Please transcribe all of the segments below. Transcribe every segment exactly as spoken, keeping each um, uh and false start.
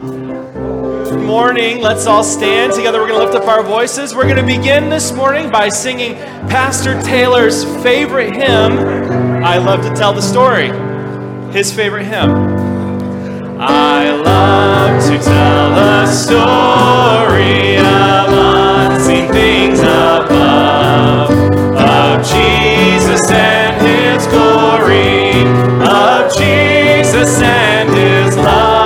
Good morning. Let's all stand together. We're going to lift up our voices. We're going to begin this morning by singing Pastor Taylor's favorite hymn, I Love to Tell the Story. His favorite hymn. I love to tell the story of unseen things above, of Jesus and his glory, of Jesus and his love.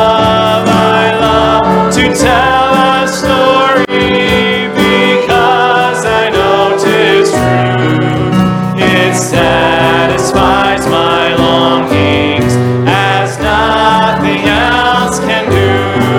I love to tell a story because I know 'tis true. It satisfies my longings as nothing else can do.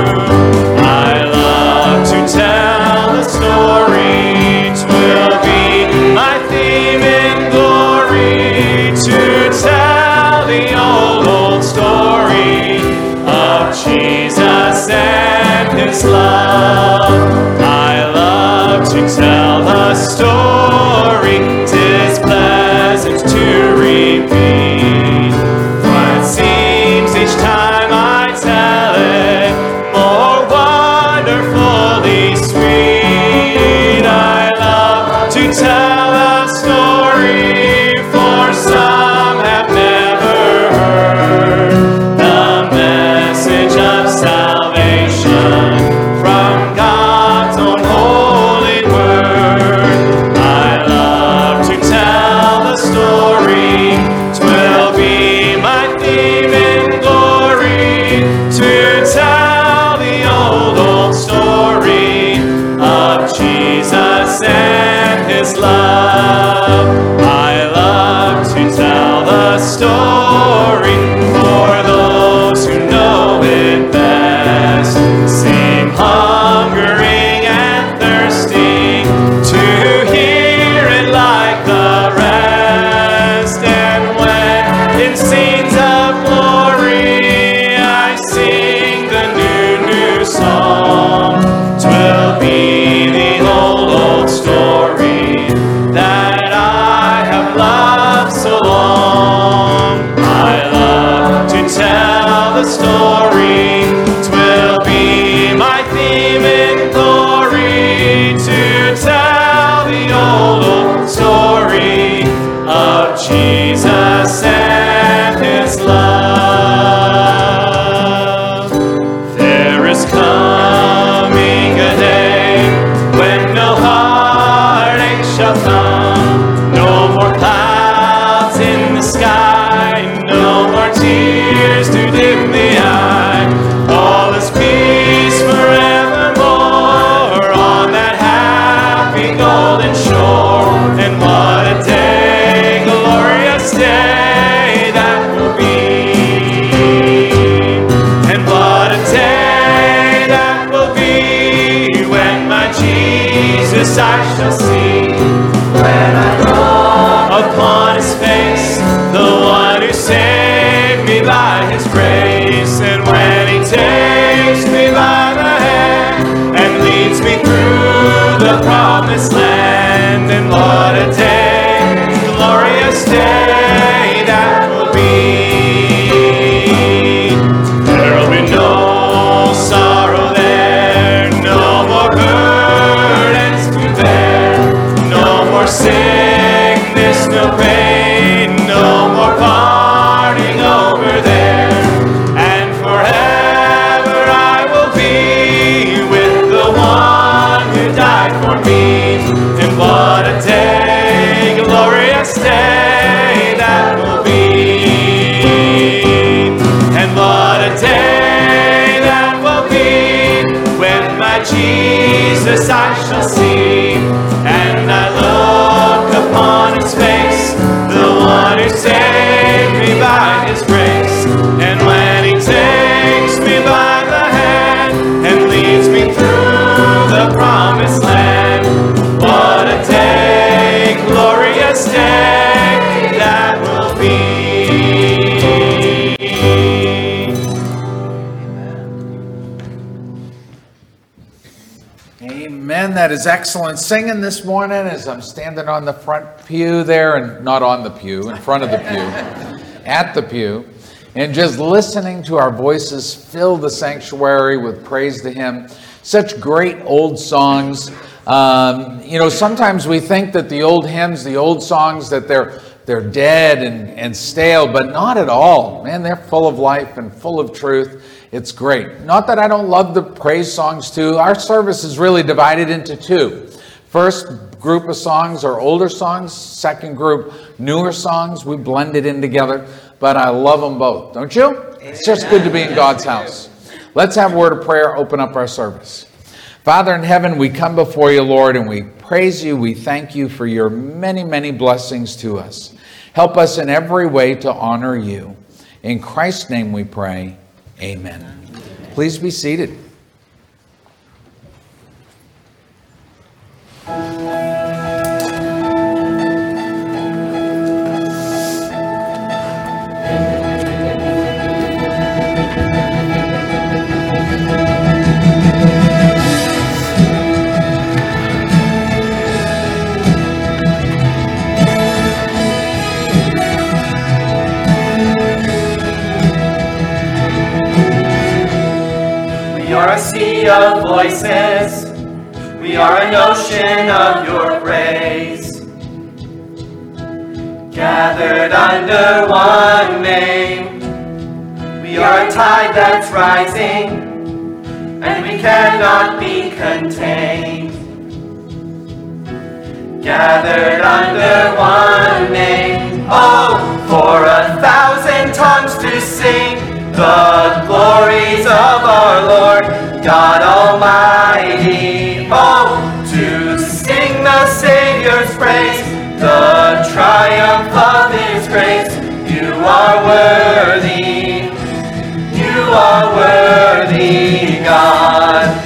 I love to tell the story. 'Twill be my theme in glory to tell the old, old story of Jesus and his love. I love to tell the story. 'Tis pleasant to repeat. For it seems each time I tell it more wonderfully sweet. I love to tell a story, for some have never heard the message of salvation from God's own holy word. I love to tell the story. 'Twill be my theme in glory to tell the old, old story of Jesus and his love. I love to tell the story for those who know it best. Seem hungering and thirsting to hear it like the rest. And when in scenes of glory I sing the new, new song, 'twill be the old, old story that I have loved so long. I love to tell the story. 'Twill be my theme in glory to tell the old, old story of Jesus and his love. There is coming a day when no heartache shall come, no more clouds in the sky, no more tears to dim the eye. All is peace forevermore on that happy golden shore. And what a day, glorious day that will be. And what a day that will be when my Jesus I shall see. When I look upon his face, the one who saved me by his grace. And when he takes me by the hand and leads me through the promised land. And what a day, glorious day that will be. There'll be no sorrow there, no more burdens to bear, no more sickness, no pain, no more parting over there. And forever I will be with the one who died for me. And what a day, glorious day that will be. And what a day that will be when my Jesus I shall see. And I look upon his face, the one who saved me by his grace. And when he takes me by the hand and leads me through the promised land. What a day, glorious day that will be. Amen. That is excellent singing this morning as I'm standing on the front pew there, and not on the pew, in front of the pew, at the pew. and just listening to our voices fill the sanctuary with praise to Him. Such great old songs. Um, you know, sometimes we think that the old hymns, the old songs, that they're they're dead and, and stale, but not at all. Man, they're full of life and full of truth. It's great. Not that I don't love the praise songs too. Our service is really divided into two. First group of songs are older songs. Second group, newer songs. We blend it in together, but I love them both. Don't you? It's just good to be in God's house. Let's have a word of prayer, open up our service. Father in heaven, we come before you, Lord, and we praise you. We thank you for your many, many blessings to us. Help us in every way to honor you. In Christ's name we pray. Amen. Please be seated. We are a sea of voices, we are an ocean of your praise, gathered under one name. We are a tide that's rising, and we cannot be contained. Gathered under one name, oh, for a thousand tongues to sing the glories of our Lord God Almighty. Oh, to sing the Savior's praise, the triumph of His grace. You are worthy, you are worthy, God.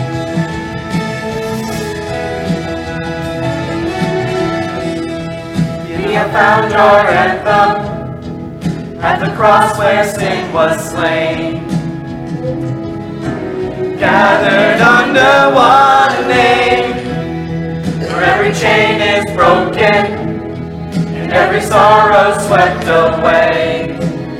We have found our anthem at the cross where sin was slain. Gathered under one name, where every chain is broken and every sorrow swept away.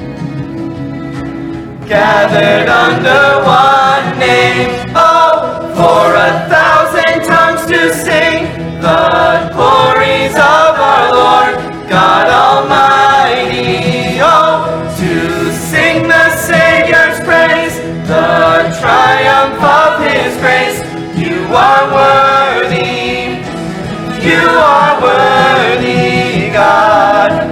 Gathered under one name, oh, for a thousand tongues to sing the glories of our Lord God Almighty. Oh, to sing the Savior's praise, the triumph of His grace. You are worthy, you are worthy, God.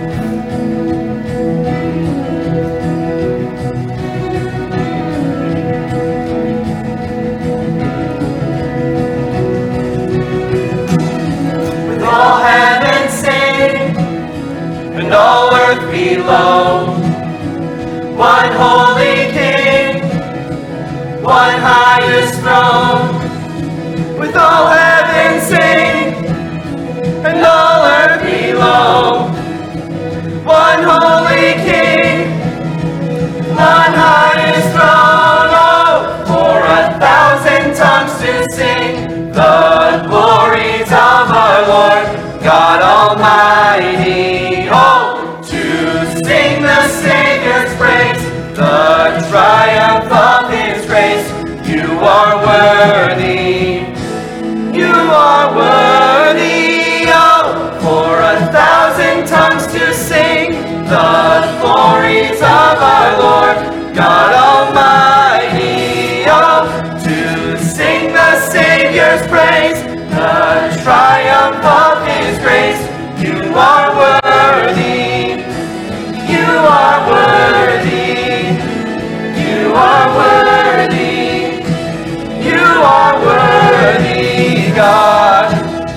With all heaven sing, and all earth below, one holy King, one highest throne. With all heaven sing, and all earth below, one holy King, one highest throne. Oh, for a thousand tongues to sing the glories of our Lord God Almighty. Oh, to sing the Savior's praise, the triumph of His grace. You are worthy, you are worthy, oh, for a thousand tongues to sing the glories of our Lord God Almighty. Oh, to sing the Savior's praise, the triumph of His grace. You are worthy, you are worthy, you are worthy, you are worthy, God.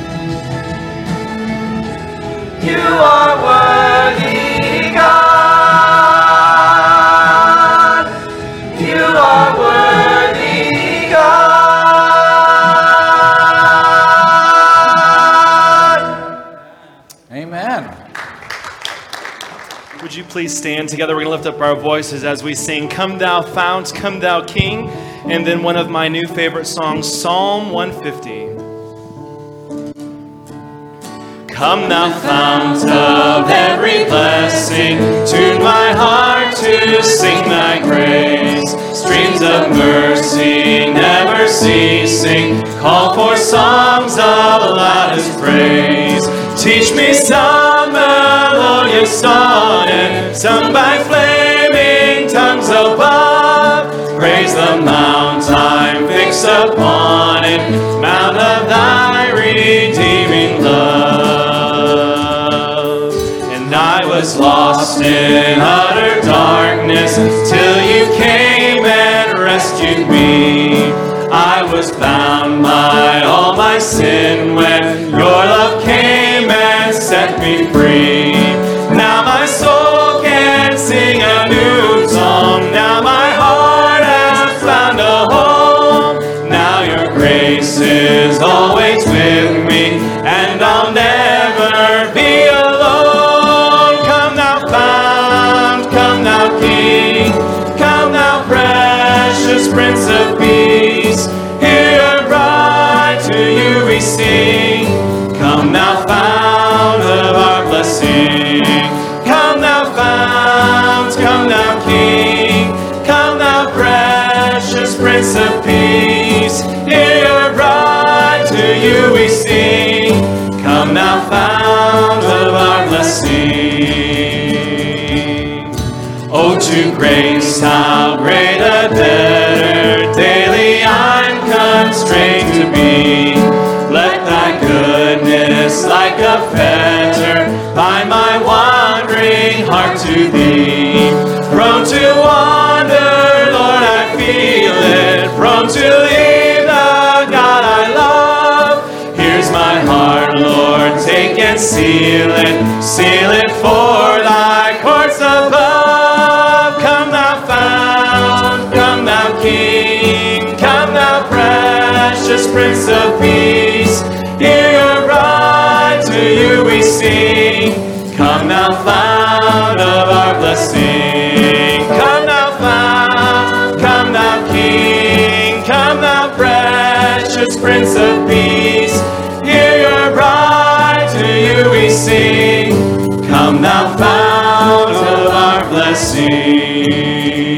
You are worthy, God. You are worthy, God. Amen. Would you please stand together? We're going to lift up our voices as we sing, Come Thou Fount, Come Thou King, and then one of my new favorite songs, Psalm one fifty. Come thou fount of every blessing, tune my heart to sing thy praise. Streams of mercy never ceasing, call for songs of loudest praise. Teach me some melodious sonnet, sung by flaming tongues above. Praise the mount I'm fixed upon it, mount of thy redeeming love. And I was lost in utter darkness till you came and rescued me. I was bound by all my sin when your love came and set me free. Now my soul can sing a new song. Now my heart has found a home. Now your grace is always with me, and I'll never be alone. Come thou fount, come thou King, come thou precious Prince of Peace. Hear your bride, to you we sing. Come thou fount of our blessing. Come thou fount, come thou King, come thou precious Prince of Peace. Hear your bride, to you we sing. Come thou fount of our blessing. Oh, to grace how great a debtor daily I'm constrained to be. Let thy goodness like a fetter bind my wandering heart to thee. Prone to wander, Lord, I feel it, prone to leave the God I love. Here's my heart, Lord, take and seal it, seal it for thy courts above. Come thou fount, come thou King, come thou precious Prince of Peace. Hear your bride, to you we sing. Come thou fount of our blessing. Come thou fount, come thou King, come thou precious Prince of Peace. Hear your bride, to you we sing. Come thou fount of our blessing.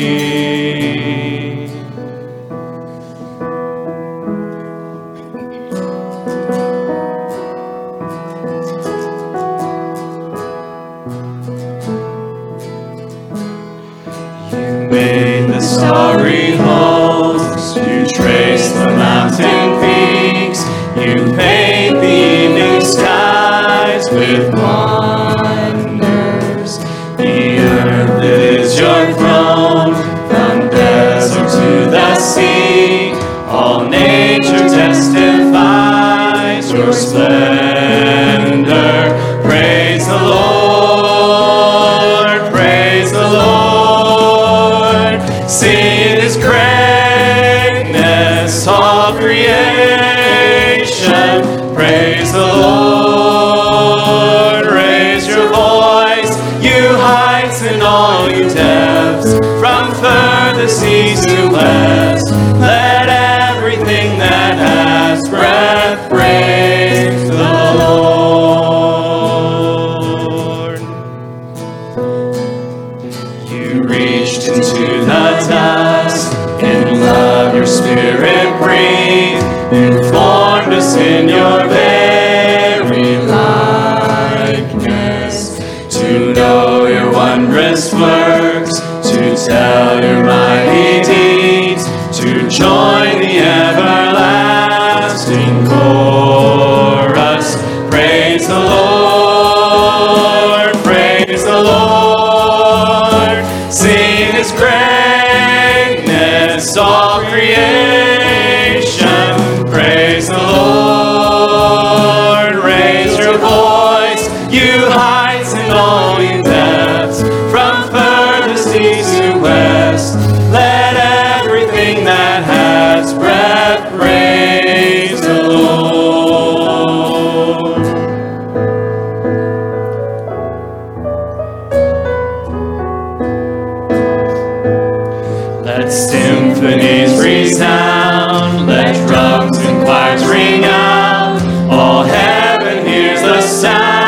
Made the starry host, you trace the mountain peaks, you paint the evening skies with wonders. The earth is your throne, from desert to the sea. All nature testifies your splendor. Praise the Lord, praise the Lord. Sing his greatness, all creation. Praise the Lord. Raise your voice, you heights and all you depths, from furthest east to west. Let everything that has breath praise the Lord. You reached into the dust, in love your spirit breathed. You formed us in your very likeness, to know your wondrous works, to tell your mighty deeds, to join the everlasting chorus. Praise the Lord, praise the Lord. Sing his greatness, all creation. Praise the Lord. Raise your voice, you heights and all you depths, from furthest east to west. Let everything that has breath praise the Lord. Let symphonies resound, let drums and choirs ring out. All heaven hears the sound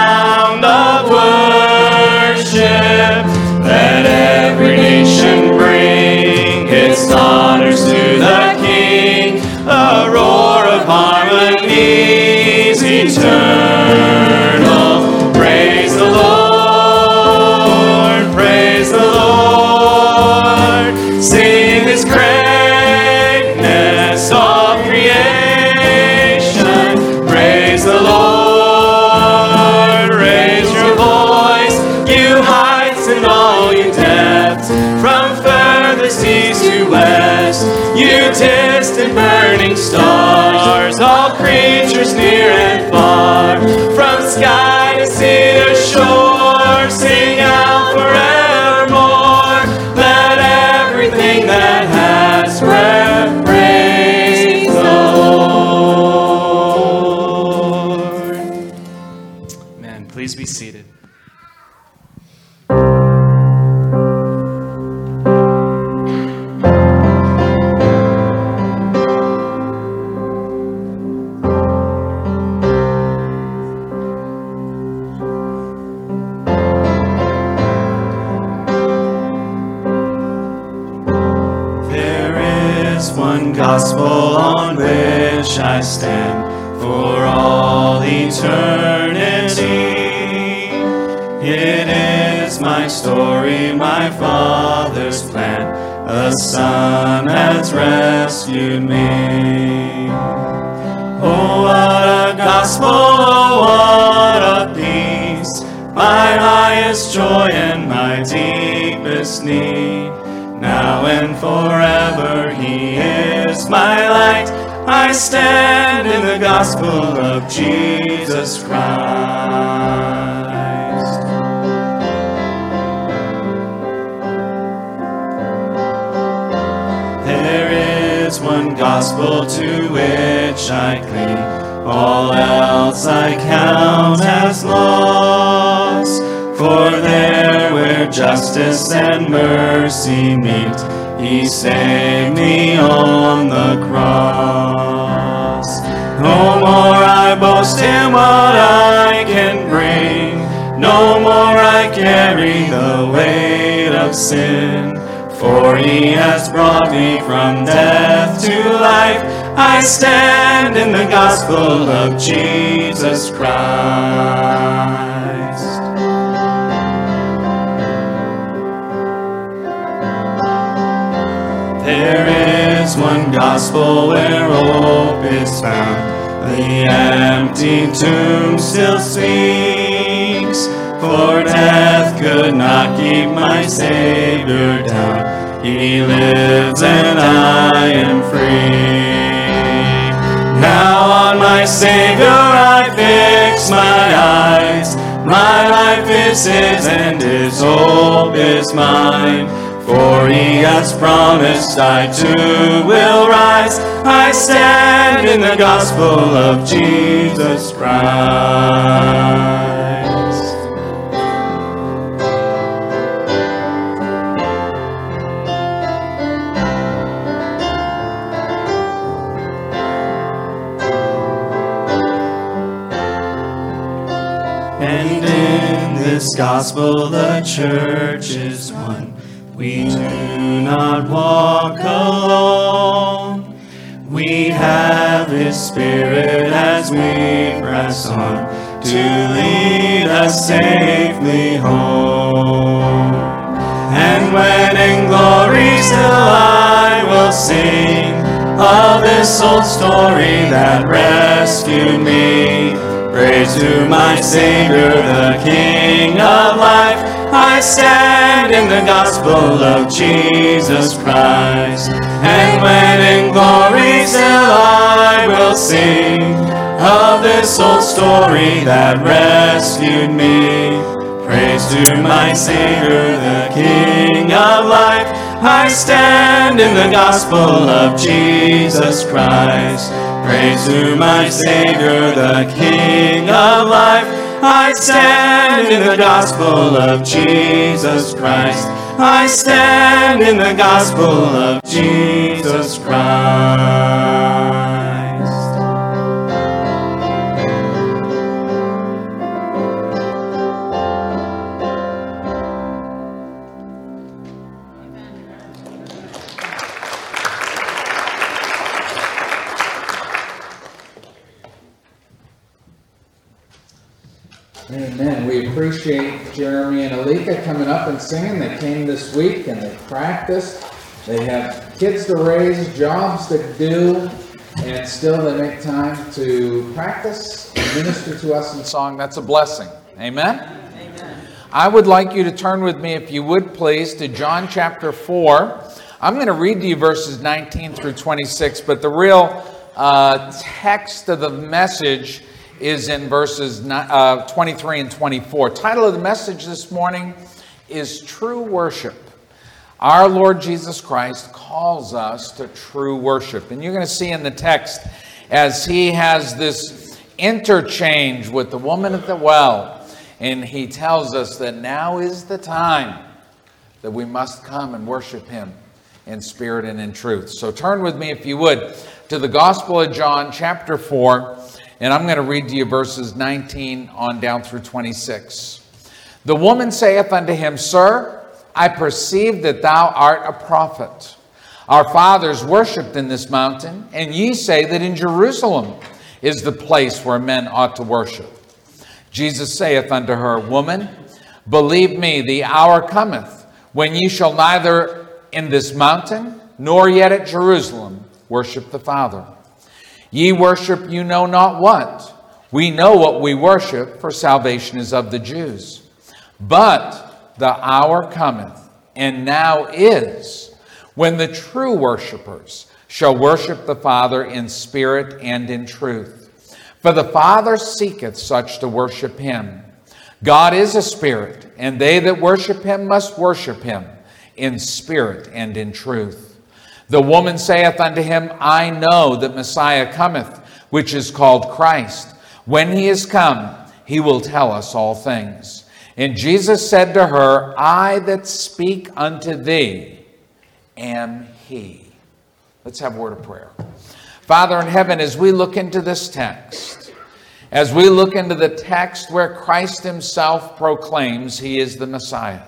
honors to the King, a roar of harmonies eternal. Praise the Lord, praise the Lord, sing His greatness, all creation. Praise the Lord, raise your voice, you heights and all you depths, from furthest east to west, you distant burning stars, all creatures near and far, from sky to sea to shore, sing out forevermore. Let everything that has breath praise the Lord. Amen. Please be seated. Gospel on which I stand for all eternity. It is my story, my Father's plan. The Son has rescued me. Oh, what a gospel, oh, what a peace, my highest joy and my deepest need. Now and forever He is my light. I stand in the gospel of Jesus Christ. There is one gospel to which I cling. All else I count as loss. For there where justice and mercy meet, He saved me on the cross. No more I boast in what I can bring, no more I carry the weight of sin. For He has brought me from death to life. I stand in the gospel of Jesus Christ. There is one gospel where hope is found. The empty tomb still speaks, for death could not keep my Savior down. He lives and I am free. Now on my Savior I fix my eyes. My life is His and His hope is mine. For He has promised I too will rise. I stand in the gospel of Jesus Christ. And in this gospel the church is one. We do not walk alone. We have His Spirit as we press on to lead us safely home. And when in glory still I will sing of this old story that rescued me. Praise to my Savior, the King of life. I stand in the gospel of Jesus Christ. And when in glory still I will sing of this old story that rescued me. Praise to my Savior, the King of life. I stand in the gospel of Jesus Christ. Praise to my Savior, the King of life. I stand in the gospel of Jesus Christ. I stand in the gospel of Jesus Christ. Amen. We appreciate Jeremy and Alika coming up and singing. They came this week and they practiced. They have kids to raise, jobs to do, and still they make time to practice and minister to us in song. That's a blessing. Amen? Amen. I would like you to turn with me, if you would please, to John chapter four. I'm going to read to you verses nineteen through twenty-six, but the real uh, text of the message is in verses uh, twenty-three and twenty-four. Title of the message this morning is True Worship. Our Lord Jesus Christ calls us to true worship. And you're going to see in the text, as he has this interchange with the woman at the well, and he tells us that now is the time that we must come and worship him in spirit and in truth. So turn with me, if you would, to the Gospel of John, chapter four, and I'm going to read to you verses nineteen on down through twenty-six. The woman saith unto him, Sir, I perceive that thou art a prophet. Our fathers worshipped in this mountain, and ye say that in Jerusalem is the place where men ought to worship. Jesus saith unto her, Woman, believe me, the hour cometh, when ye shall neither in this mountain, nor yet at Jerusalem, worship the Father. Ye worship you know not what. We know what we worship, for salvation is of the Jews. But the hour cometh, and now is, when the true worshipers shall worship the Father in spirit and in truth. For the Father seeketh such to worship him. God is a spirit, and they that worship him must worship him in spirit and in truth. The woman saith unto him, I know that Messiah cometh, which is called Christ. When he is come, he will tell us all things. And Jesus said to her, I that speak unto thee am he. Let's have a word of prayer. Father in heaven, as we look into this text, as we look into the text where Christ himself proclaims he is the Messiah,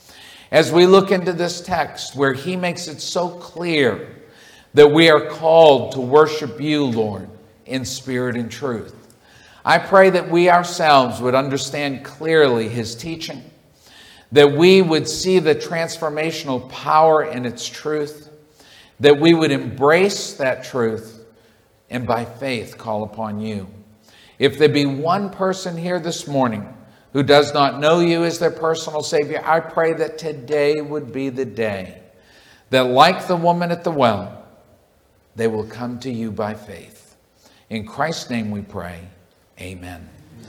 as we look into this text where he makes it so clear that we are called to worship you, Lord, in spirit and truth, I pray that we ourselves would understand clearly his teaching, that we would see the transformational power in its truth, that we would embrace that truth, and by faith call upon you. If there be one person here this morning who does not know you as their personal Savior, I pray that today would be the day that, like the woman at the well, they will come to you by faith. In Christ's name we pray, amen.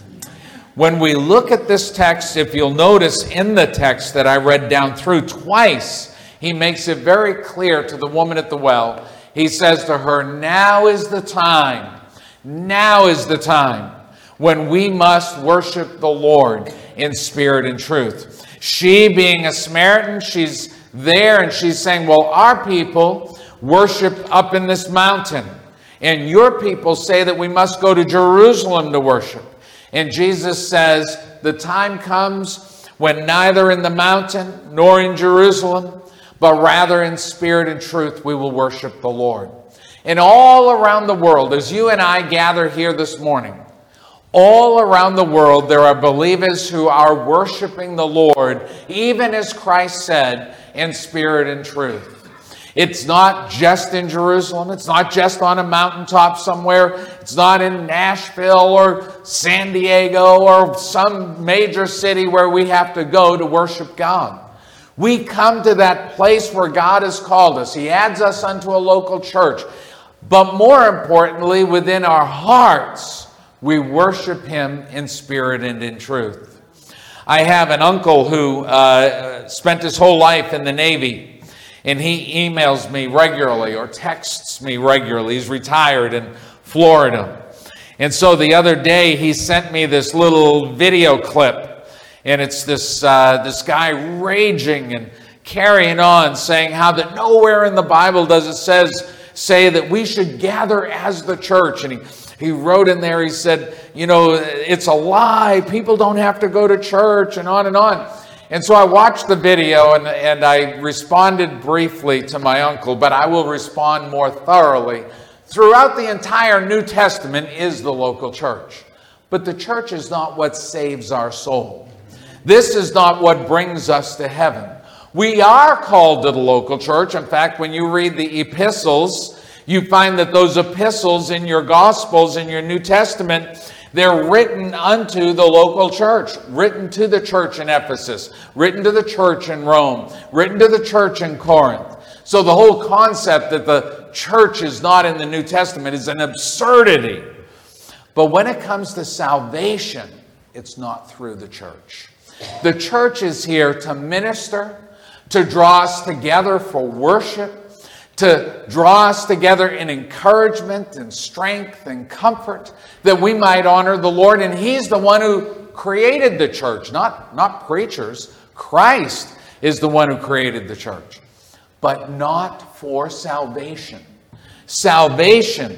When we look at this text, if you'll notice in the text that I read down through twice, he makes it very clear to the woman at the well. He says to her, now is the time, now is the time when we must worship the Lord in spirit and truth. She, being a Samaritan, she's there and she's saying, well, our people worship up in this mountain, and your people say that we must go to Jerusalem to worship. And Jesus says, the time comes when neither in the mountain nor in Jerusalem, but rather in spirit and truth we will worship the Lord. And all around the world, as you and I gather here this morning, all around the world, there are believers who are worshiping the Lord, even as Christ said, in spirit and truth. It's not just in Jerusalem. It's not just on a mountaintop somewhere. It's not in Nashville or San Diego or some major city where we have to go to worship God. We come to that place where God has called us. He adds us unto a local church. But more importantly, within our hearts, we worship him in spirit and in truth. I have an uncle who uh, spent his whole life in the Navy, and he emails me regularly or texts me regularly. He's retired in Florida. And so the other day, he sent me this little video clip, and it's this, uh, this guy raging and carrying on, saying how that nowhere in the Bible does it says, say that we should gather as the church. And he He wrote in there, he said, you know, it's a lie. People don't have to go to church, and on and on. And so I watched the video, and, and I responded briefly to my uncle, but I will respond more thoroughly. Throughout the entire New Testament is the local church. But the church is not what saves our soul. This is not what brings us to heaven. We are called to the local church. In fact, when you read the epistles, you find that those epistles in your Gospels, in your New Testament, they're written unto the local church, written to the church in Ephesus, written to the church in Rome, written to the church in Corinth. So the whole concept that the church is not in the New Testament is an absurdity. But when it comes to salvation, it's not through the church. The church is here to minister, to draw us together for worship, to draw us together in encouragement and strength and comfort, that we might honor the Lord. And He's the one who created the church, not, not preachers. Christ is the one who created the church, but not for salvation. Salvation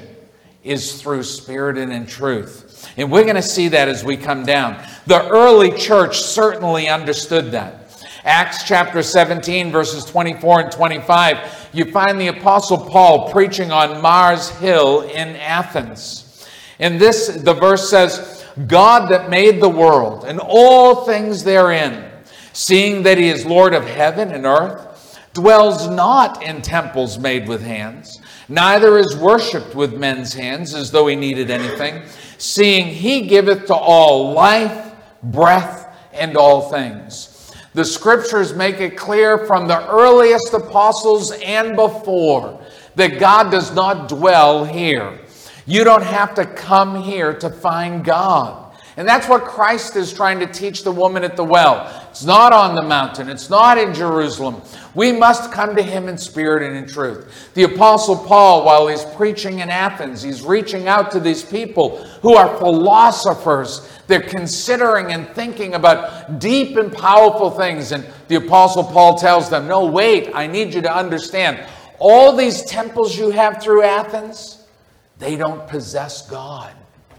is through spirit and in truth. And we're going to see that as we come down. The early church certainly understood that. Acts chapter seventeen, verses twenty-four and twenty-five, you find the Apostle Paul preaching on Mars Hill in Athens. And this, the verse says, God that made the world and all things therein, seeing that He is Lord of heaven and earth, dwells not in temples made with hands, neither is worshipped with men's hands as though He needed anything, seeing He giveth to all life, breath, and all things. The scriptures make it clear from the earliest apostles and before that God does not dwell here. You don't have to come here to find God. And that's what Christ is trying to teach the woman at the well. It's not on the mountain. It's not in Jerusalem. We must come to Him in spirit and in truth. The Apostle Paul, while he's preaching in Athens, he's reaching out to these people who are philosophers. They're considering and thinking about deep and powerful things. And the Apostle Paul tells them, no, wait, I need you to understand. All these temples you have through Athens, they don't possess God.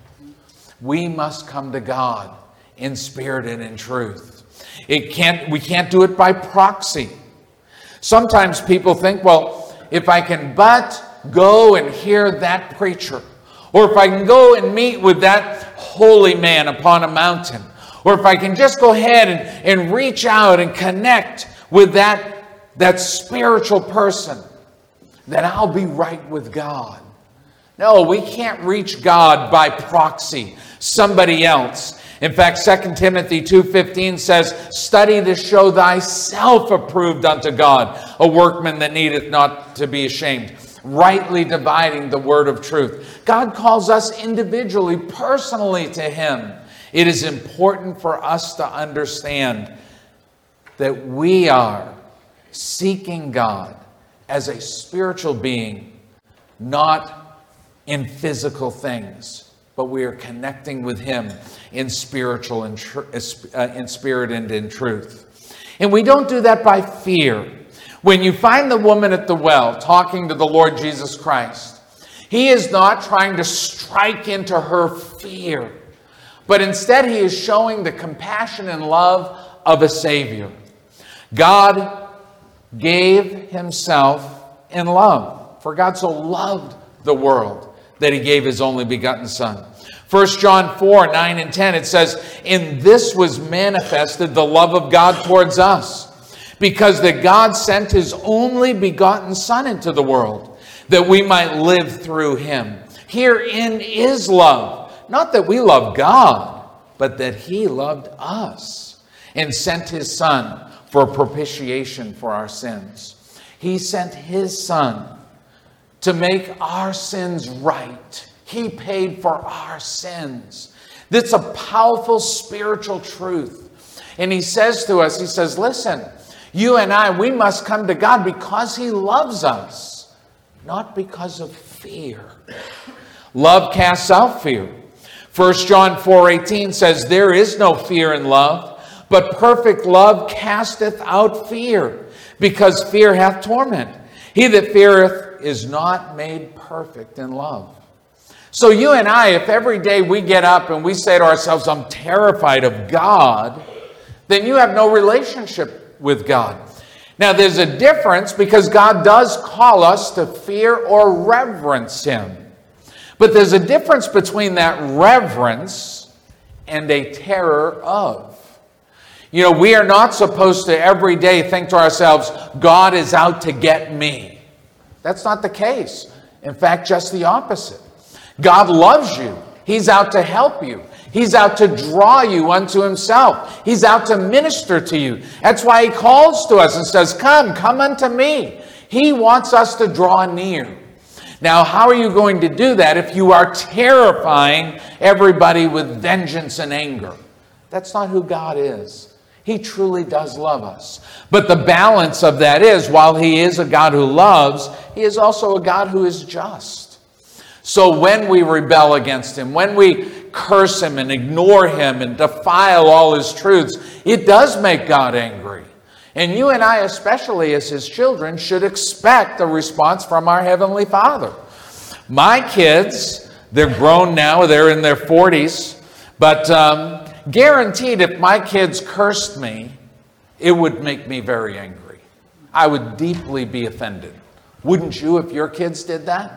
We must come to God in spirit and in truth. It can't, we can't do it by proxy. Sometimes people think, well, if I can but go and hear that preacher, or if I can go and meet with that holy man upon a mountain, or if I can just go ahead and, and reach out and connect with that, that spiritual person, then I'll be right with God. No, we can't reach God by proxy, somebody else. In fact, Second Timothy two fifteen says, study to show thyself approved unto God, a workman that needeth not to be ashamed, rightly dividing the word of truth. God calls us individually, personally to Him. It is important for us to understand that we are seeking God as a spiritual being, not in physical things, but we are connecting with Him in spiritual and tr- uh, in spirit and in truth. And we don't do that by fear. When you find the woman at the well talking to the Lord Jesus Christ, He is not trying to strike into her fear, but instead He is showing the compassion and love of a Savior. God gave Himself in love, for God so loved the world that He gave His only begotten Son. First John four, nine and ten, it says, in this was manifested the love of God towards us, because that God sent His only begotten Son into the world, that we might live through Him. Herein is love, not that we love God, but that He loved us and sent His Son for propitiation for our sins. He sent His Son to make our sins right. He paid for our sins. That's a powerful spiritual truth. And He says to us, He says, listen, you and I, we must come to God because He loves us, not because of fear. Love casts out fear. First John four eighteen says, there is no fear in love, but perfect love casteth out fear, because fear hath torment. He that feareth is not made perfect in love. So you and I, if every day we get up and we say to ourselves, I'm terrified of God, then you have no relationship with God. Now there's a difference, because God does call us to fear or reverence Him. But there's a difference between that reverence and a terror of. You know, we are not supposed to every day think to ourselves, God is out to get me. That's not the case. In fact, just the opposite. God loves you. He's out to help you. He's out to draw you unto himself. He's out to minister to you. That's why he calls to us and says, come, come unto me. He wants us to draw near. Now, how are you going to do that if you are terrifying everybody with vengeance and anger? That's not who God is. He truly does love us. But the balance of that is, while he is a God who loves, he is also a God who is just. So when we rebel against him, when we curse him and ignore him and defile all his truths, it does make God angry. And you and I, especially as his children, should expect a response from our Heavenly Father. My kids, they're grown now, they're in their forties, but um, guaranteed if my kids cursed me, it would make me very angry. I would deeply be offended. Wouldn't you if your kids did that?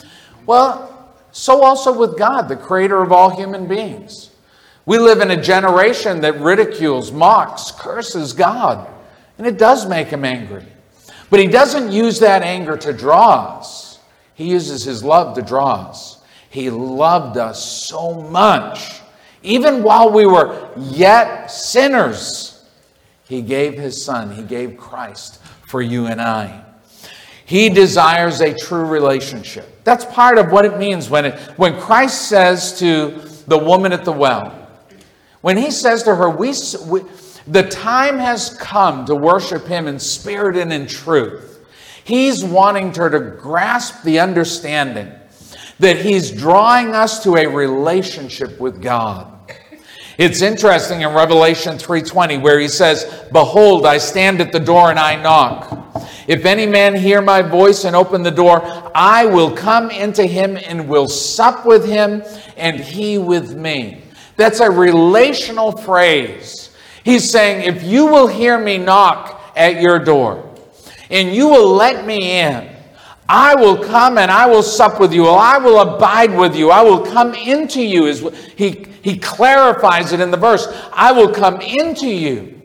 Well, so also with God, the creator of all human beings. We live in a generation that ridicules, mocks, curses God. And it does make him angry. But he doesn't use that anger to draw us. He uses his love to draw us. He loved us so much. Even while we were yet sinners, he gave his son. He gave Christ for you and I. He desires a true relationship. That's part of what it means when, it, when Christ says to the woman at the well, when he says to her, we... we the time has come to worship him in spirit and in truth. He's wanting her to grasp the understanding that he's drawing us to a relationship with God. It's interesting in Revelation three twenty where he says, behold, I stand at the door and I knock. If any man hear my voice and open the door, I will come into him and will sup with him and he with me. That's a relational phrase. He's saying, if you will hear me knock at your door and you will let me in, I will come and I will sup with you. I will abide with you. I will come into you. He, he clarifies it in the verse. I will come into you.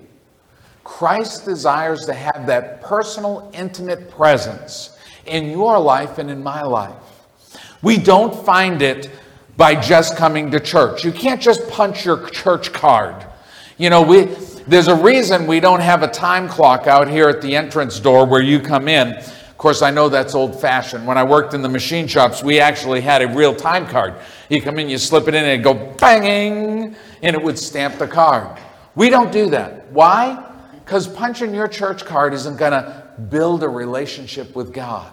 Christ desires to have that personal, intimate presence in your life and in my life. We don't find it by just coming to church. You can't just punch your church card. You know, we there's a reason we don't have a time clock out here at the entrance door where you come in. Of course, I know that's old-fashioned. When I worked in the machine shops, we actually had a real time card. You come in, you slip it in, and it'd go banging, and it would stamp the card. We don't do that. Why? Because punching your church card isn't going to build a relationship with God.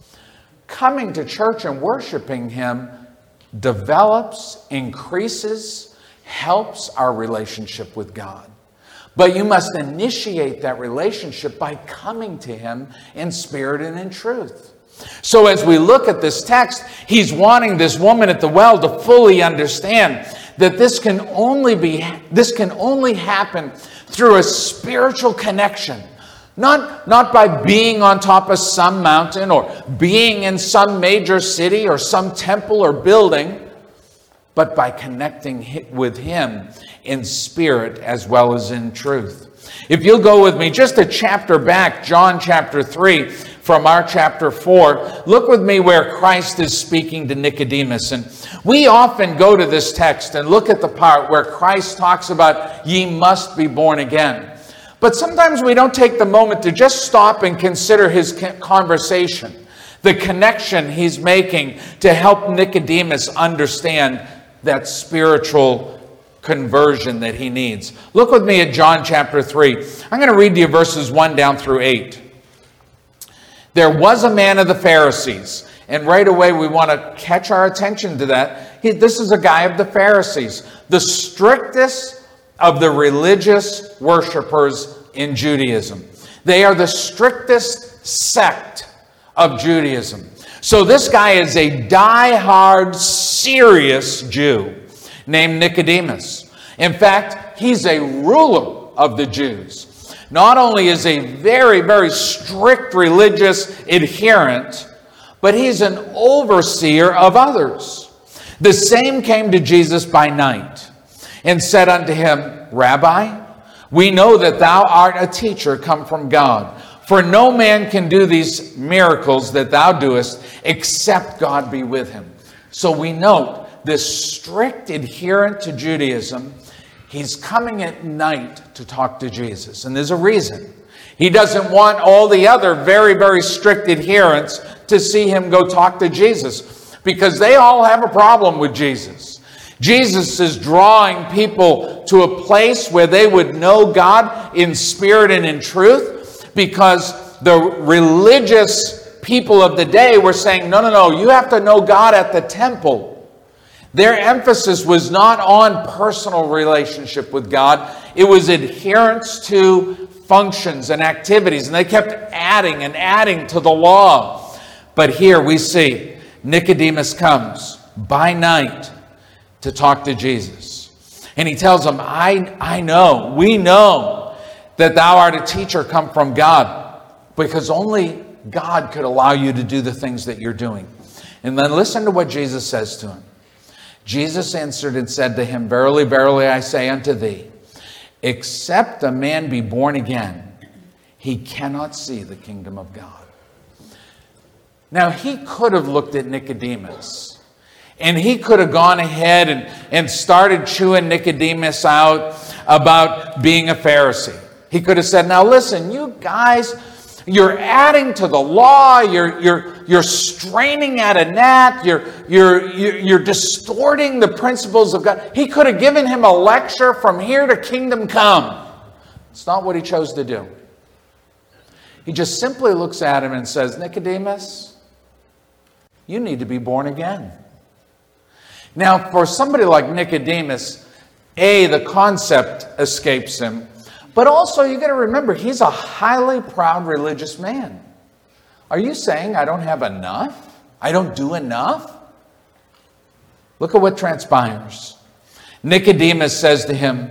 Coming to church and worshiping him develops, increases, helps our relationship with God. But you must initiate that relationship by coming to him in spirit and in truth. So as we look at this text, he's wanting this woman at the well to fully understand that this can only be this can only happen through a spiritual connection. Not, not by being on top of some mountain or being in some major city or some temple or building, but by connecting with him in spirit as well as in truth. If you'll go with me just a chapter back, John chapter three, from our chapter four, look with me where Christ is speaking to Nicodemus. And we often go to this text and look at the part where Christ talks about, ye must be born again. But sometimes we don't take the moment to just stop and consider his conversation, the connection he's making to help Nicodemus understand that spiritual conversion that he needs. Look with me at John chapter three. I'm going to read you verses one down through eight. There was a man of the Pharisees. And right away we want to catch our attention to that. He, this is a guy of the Pharisees, the strictest of the religious worshipers in Judaism. They are the strictest sect of Judaism. So this guy is a die-hard, serious Jew named Nicodemus. In fact, he's a ruler of the Jews. Not only is he a very, very strict religious adherent, but he's an overseer of others. The same came to Jesus by night. and said unto him, Rabbi, we know that thou art a teacher come from God. For no man can do these miracles that thou doest, except God be with him. So we note this strict adherent to Judaism. He's coming at night to talk to Jesus. And there's a reason. He doesn't want all the other very, very strict adherents to see him go talk to Jesus, because they all have a problem with Jesus. Jesus is drawing people to a place where they would know God in spirit and in truth, because the religious people of the day were saying, no, no, no, you have to know God at the temple. Their emphasis was not on personal relationship with God. It was adherence to functions and activities. And they kept adding and adding to the law. But here we see Nicodemus comes by night to talk to Jesus. And he tells him, I, I know, we know that thou art a teacher come from God, because only God could allow you to do the things that you're doing. And then listen to what Jesus says to him. Jesus answered and said to him, Verily, verily, I say unto thee, except a man be born again, he cannot see the kingdom of God. Now, he could have looked at Nicodemus, and he could have gone ahead and, and started chewing Nicodemus out about being a Pharisee. He could have said, now listen, you guys, you're adding to the law, you're, you're, you're straining at a gnat, you're, you're, you're distorting the principles of God. He could have given him a lecture from here to kingdom come. It's not what he chose to do. He just simply looks at him and says, Nicodemus, you need to be born again. Now, for somebody like Nicodemus, A, the concept escapes him. But also, you got to remember, he's a highly proud religious man. Are you saying I don't have enough? I don't do enough? Look at what transpires. Nicodemus says to him,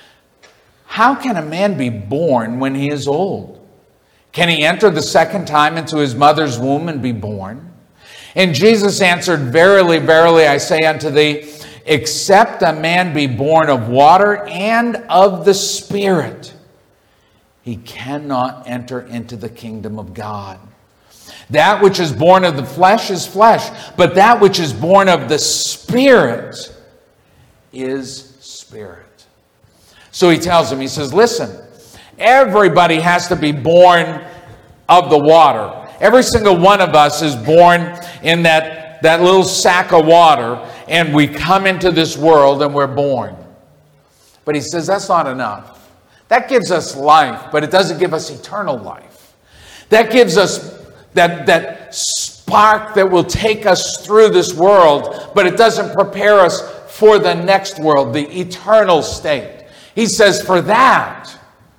how can a man be born when he is old? Can he enter the second time into his mother's womb and be born? And Jesus answered, Verily, verily, I say unto thee, except a man be born of water and of the Spirit, he cannot enter into the kingdom of God. That which is born of the flesh is flesh, but that which is born of the Spirit is spirit. So he tells him, he says, listen, everybody has to be born of the water. Every single one of us is born in that, that little sack of water, and we come into this world and we're born. But he says that's not enough. That gives us life, but it doesn't give us eternal life. That gives us that, that spark that will take us through this world, but it doesn't prepare us for the next world, the eternal state. He says, for that,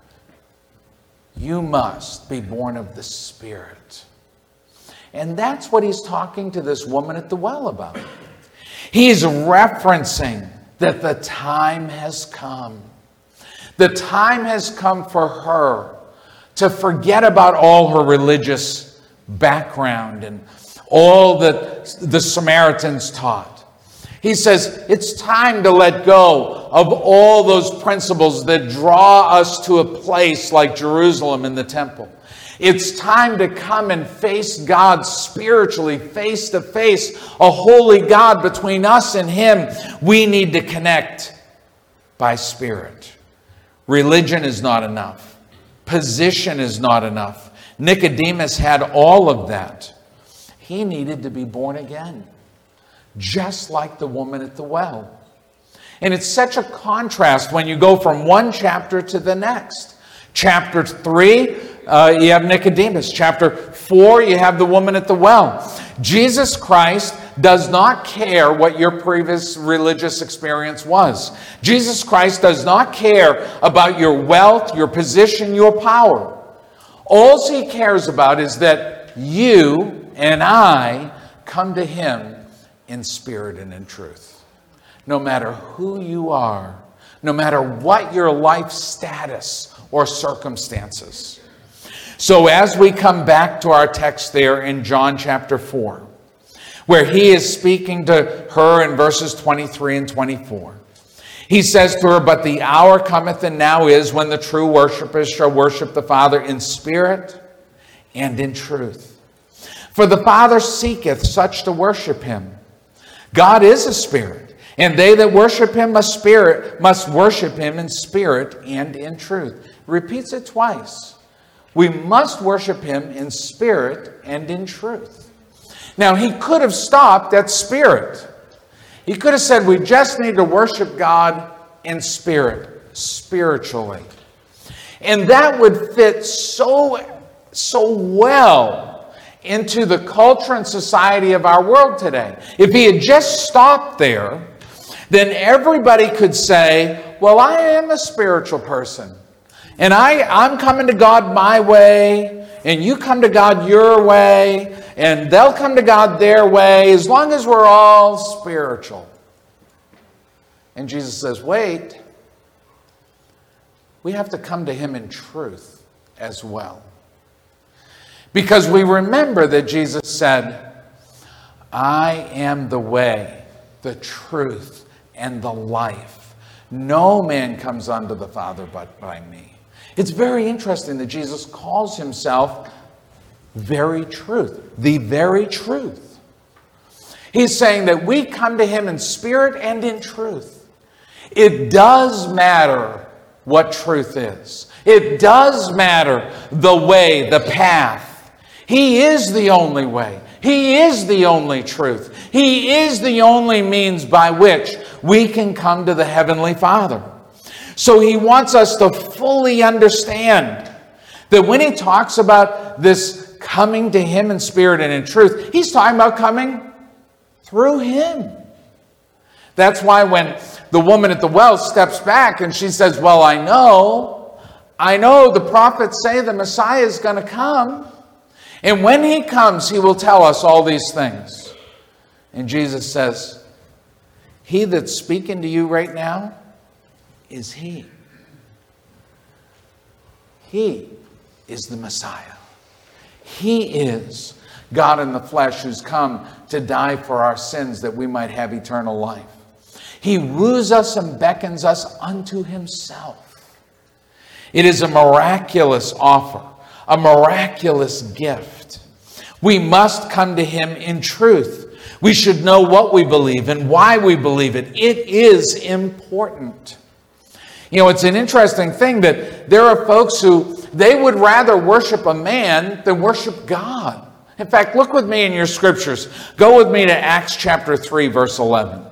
you must be born of the Spirit. And that's what he's talking to this woman at the well about. He's referencing that the time has come. The time has come for her to forget about all her religious background and all that the Samaritans taught. He says it's time to let go of all those principles that draw us to a place like Jerusalem and the temple. It's time to come and face God spiritually, face to face, a holy God between us and Him. We need to connect by Spirit. Religion is not enough. Position is not enough. Nicodemus had all of that. He needed to be born again, just like the woman at the well. And it's such a contrast when you go from one chapter to the next. Chapter three, uh, you have Nicodemus. Chapter four, you have the woman at the well. Jesus Christ does not care what your previous religious experience was. Jesus Christ does not care about your wealth, your position, your power. All He cares about is that you and I come to Him in spirit and in truth. No matter who you are, no matter what your life status or circumstances. So as we come back to our text there in John chapter four, where He is speaking to her in verses twenty-three and twenty-four, He says to her, but the hour cometh and now is when the true worshipers shall worship the Father in spirit and in truth. For the Father seeketh such to worship him. God is a spirit, and they that worship him must spirit must worship him in spirit and in truth. Repeats it twice. We must worship him in spirit and in truth. Now, he could have stopped at spirit. He could have said, we just need to worship God in spirit, spiritually. And that would fit so, so well into the culture and society of our world today. If he had just stopped there, then everybody could say, well, I am a spiritual person. And I, I'm coming to God my way, and you come to God your way, and they'll come to God their way, as long as we're all spiritual. And Jesus says, wait, we have to come to him in truth as well. Because we remember that Jesus said, I am the way, the truth, and the life. No man comes unto the Father but by me. It's very interesting that Jesus calls himself very truth, the very truth. He's saying that we come to him in spirit and in truth. It does matter what truth is. It does matter the way, the path. He is the only way. He is the only truth. He is the only means by which we can come to the Heavenly Father. So he wants us to fully understand that when he talks about this coming to him in spirit and in truth, he's talking about coming through him. That's why when the woman at the well steps back and she says, well, I know, I know the prophets say the Messiah is going to come. And when he comes, he will tell us all these things. And Jesus says, he that's speaking to you right now is he. He is the Messiah. He is God in the flesh who's come to die for our sins that we might have eternal life. He woos us and beckons us unto himself. It is a miraculous offer, a miraculous gift. We must come to him in truth. We should know what we believe and why we believe it. It is important. You know, it's an interesting thing that there are folks who, they would rather worship a man than worship God. In fact, look with me in your scriptures. Go with me to Acts chapter three, verse eleven.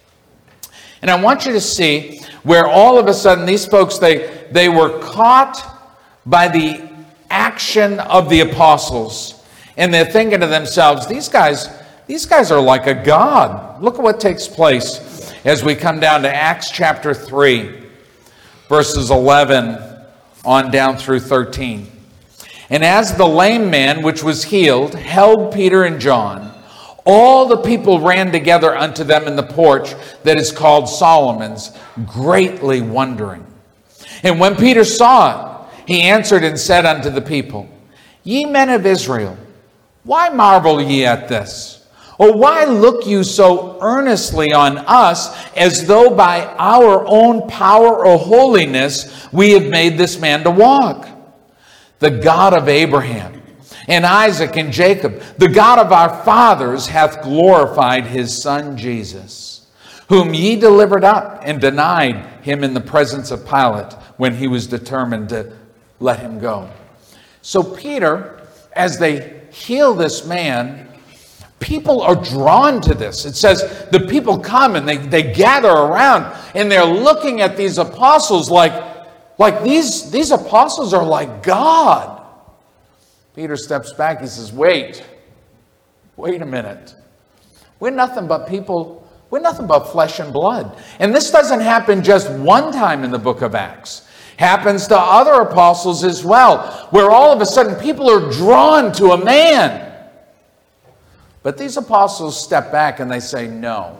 And I want you to see where all of a sudden these folks, they, they were caught by the action of the apostles. And they're thinking to themselves, these guys, these guys are like a god. Look at what takes place as we come down to Acts chapter three. Verses eleven on down through thirteen. And as the lame man which was healed held Peter and John, all the people ran together unto them in the porch that is called Solomon's, greatly wondering. And when Peter saw it, he answered and said unto the people, Ye men of Israel, why marvel ye at this? Or why look you so earnestly on us, as though by our own power or holiness we have made this man to walk? The God of Abraham and Isaac and Jacob, the God of our fathers, hath glorified his Son Jesus, whom ye delivered up and denied him in the presence of Pilate, when he was determined to let him go. So Peter, as they heal this man, people are drawn to this. It says the people come and they, they gather around and they're looking at these apostles like, like these, these apostles are like God. Peter steps back. He says, wait, wait a minute. We're nothing but people, we're nothing but flesh and blood. And this doesn't happen just one time in the book of Acts. Happens to other apostles as well, where all of a sudden people are drawn to a man. But these apostles step back and they say, no.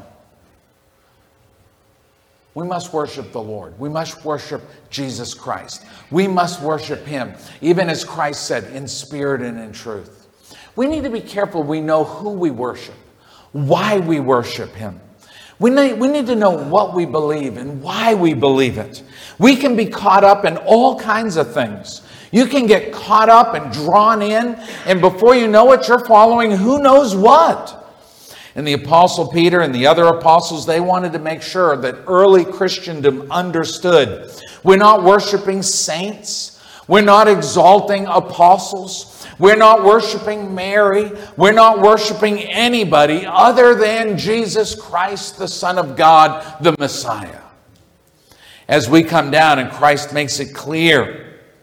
We must worship the Lord. We must worship Jesus Christ. We must worship him, even as Christ said, in spirit and in truth. We need to be careful we know who we worship, why we worship him. We need, we need to know what we believe and why we believe it. We can be caught up in all kinds of things. You can get caught up and drawn in, and before you know it, you're following who knows what. And the Apostle Peter and the other apostles, they wanted to make sure that early Christendom understood. We're not worshiping saints. We're not exalting apostles. We're not worshiping Mary. We're not worshiping anybody other than Jesus Christ, the Son of God, the Messiah. As we come down and Christ makes it clear,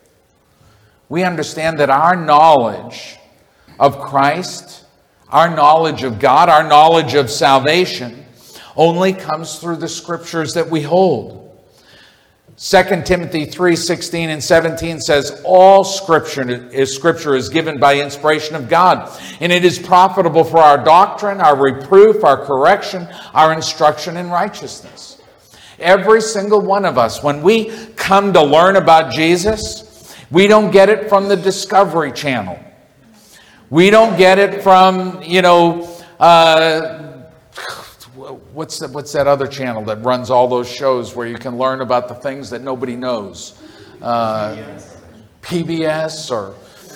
we understand that our knowledge of Christ, our knowledge of God, our knowledge of salvation only comes through the scriptures that we hold. Second Timothy three sixteen and seventeen says, all scripture is, scripture is given by inspiration of God, and it is profitable for our doctrine, our reproof, our correction, our instruction in righteousness. Every single one of us, when we come to learn about Jesus, we don't get it from the Discovery Channel. We don't get it from, you know, uh, what's that, what's that other channel that runs all those shows where you can learn about the things that nobody knows? Uh, P B S or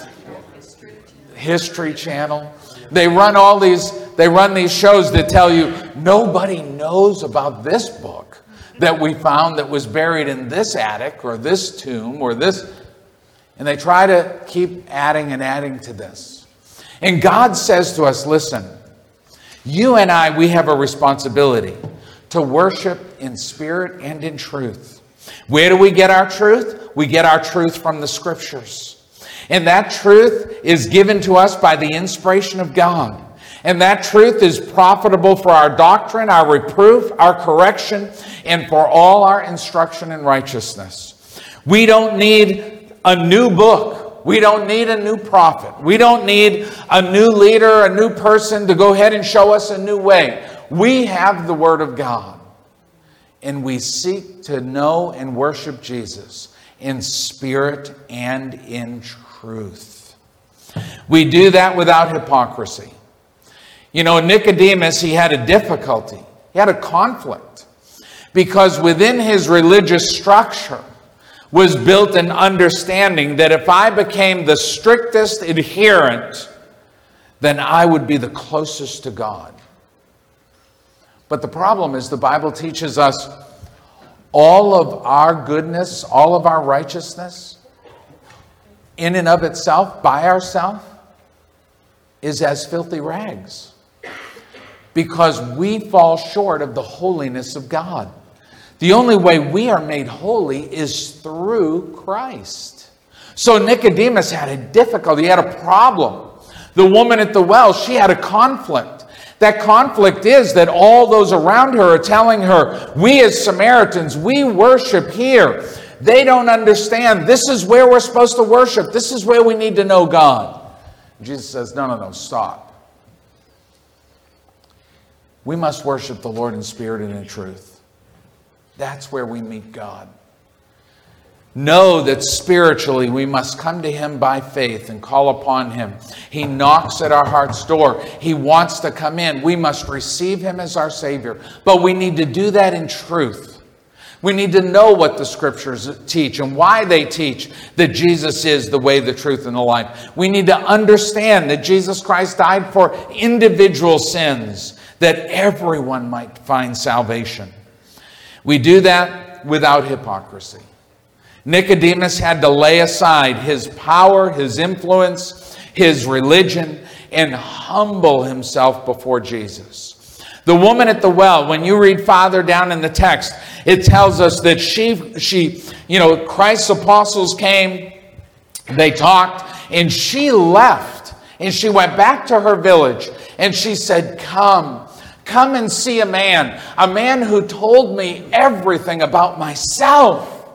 History Channel. They run all these, they run these shows that tell you nobody knows about this book that we found that was buried in this attic or this tomb or this. And they try to keep adding and adding to this. And God says to us, listen, you and I, we have a responsibility to worship in spirit and in truth. Where do we get our truth? We get our truth from the scriptures. And that truth is given to us by the inspiration of God. And that truth is profitable for our doctrine, our reproof, our correction, and for all our instruction in righteousness. We don't need a new book. We don't need a new prophet. We don't need a new leader, a new person to go ahead and show us a new way. We have the Word of God. And we seek to know and worship Jesus in spirit and in truth. We do that without hypocrisy. You know, Nicodemus, he had a difficulty. He had a conflict. Because within his religious structure was built an understanding that if I became the strictest adherent, then I would be the closest to God. But the problem is the Bible teaches us all of our goodness, all of our righteousness, in and of itself, by ourselves, is as filthy rags. Because we fall short of the holiness of God. The only way we are made holy is through Christ. So Nicodemus had a difficulty, he had a problem. The woman at the well, she had a conflict. That conflict is that all those around her are telling her, we as Samaritans, we worship here. They don't understand. This is where we're supposed to worship. This is where we need to know God. Jesus says, no, no, no, stop. We must worship the Lord in spirit and in truth. That's where we meet God. Know that spiritually we must come to Him by faith and call upon Him. He knocks at our heart's door. He wants to come in. We must receive Him as our Savior. But we need to do that in truth. We need to know what the Scriptures teach and why they teach that Jesus is the way, the truth, and the life. We need to understand that Jesus Christ died for individual sins, that everyone might find salvation. We do that without hypocrisy. Nicodemus had to lay aside his power, his influence, his religion, and humble himself before Jesus. The woman at the well, when you read farther down in the text, it tells us that she, she, you know, Christ's apostles came, they talked, and she left, and she went back to her village, and she said, come. Come and see a man, a man who told me everything about myself.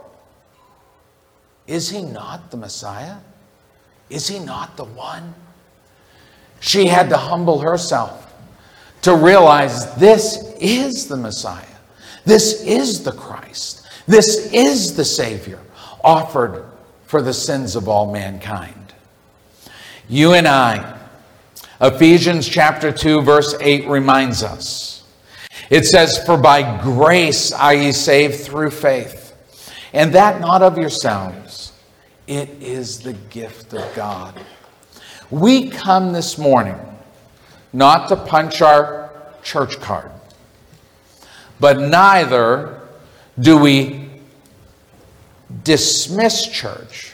Is he not the Messiah? Is he not the one? She had to humble herself to realize this is the Messiah. This is the Christ. This is the Savior offered for the sins of all mankind. You and I, Ephesians chapter two, verse eight reminds us, It says, "For by grace are ye saved through faith, and that not of yourselves. It is the gift of God." We come this morning not to punch our church card, but neither do we dismiss church.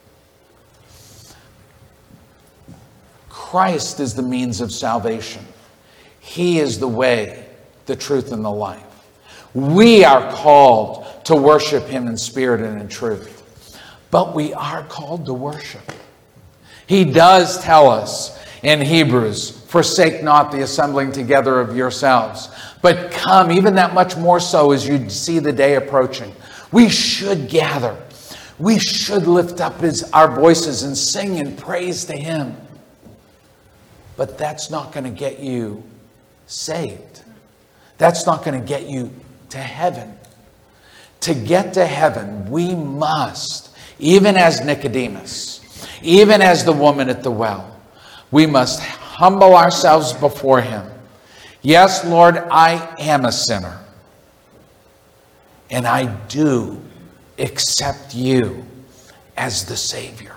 Christ is the means of salvation. He is the way, the truth, and the life. We are called to worship him in spirit and in truth. But we are called to worship. He does tell us in Hebrews, "Forsake not the assembling together of yourselves, but come," even that much more so as you see the day approaching. We should gather. We should lift up his, our voices and sing and praise to him. But that's not going to get you saved. That's not going to get you to heaven. To get to heaven, we must, even as Nicodemus, even as the woman at the well, we must humble ourselves before him. Yes, Lord, I am a sinner. And I do accept you as the Savior.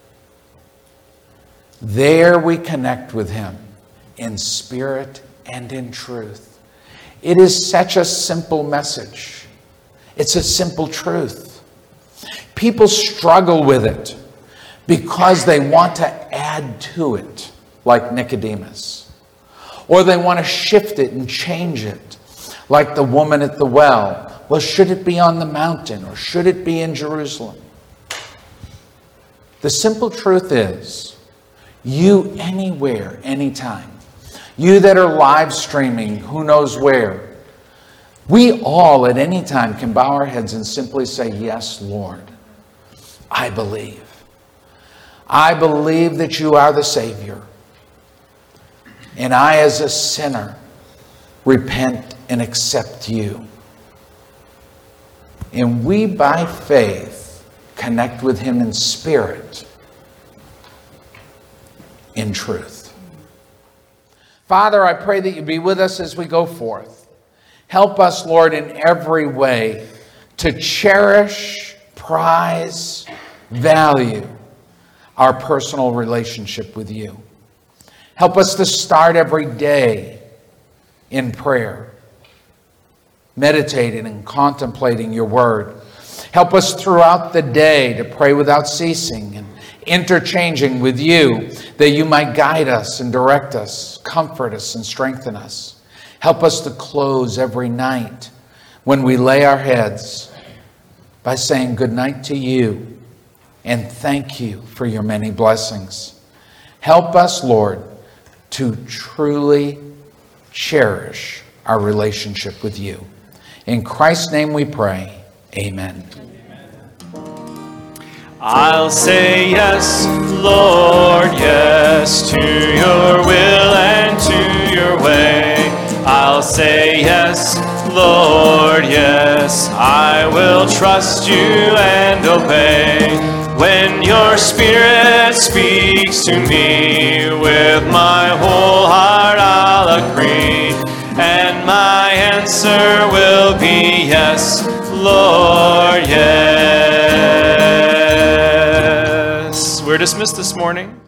There we connect with him in spirit and in truth. It is such a simple message. It's a simple truth. People struggle with it because they want to add to it, like Nicodemus. Or they want to shift it and change it, like the woman at the well. Well, should it be on the mountain or should it be in Jerusalem? The simple truth is, you anywhere, anytime. You that are live streaming, who knows where. We all at any time can bow our heads and simply say, "Yes, Lord, I believe. I believe that you are the Savior. And I, as a sinner, repent and accept you." And we, by faith, connect with him in spirit, in truth. Father, I pray that you be with us as we go forth. Help us, Lord, in every way to cherish, prize, value our personal relationship with you. Help us to start every day in prayer, meditating and contemplating your word. Help us throughout the day to pray without ceasing and interchanging with you, that you might guide us and direct us, comfort us and strengthen us. Help us to close every night when we lay our heads by saying good night to you and thank you for your many blessings. Help us, Lord, to truly cherish our relationship with you. In Christ's name we pray. Amen. I'll say yes, Lord, yes, to your will and to your way. I'll say yes, Lord, yes, I will trust you and obey. When your Spirit speaks to me, with my whole heart I'll agree, and my answer will be yes, Lord, yes. We're dismissed this morning.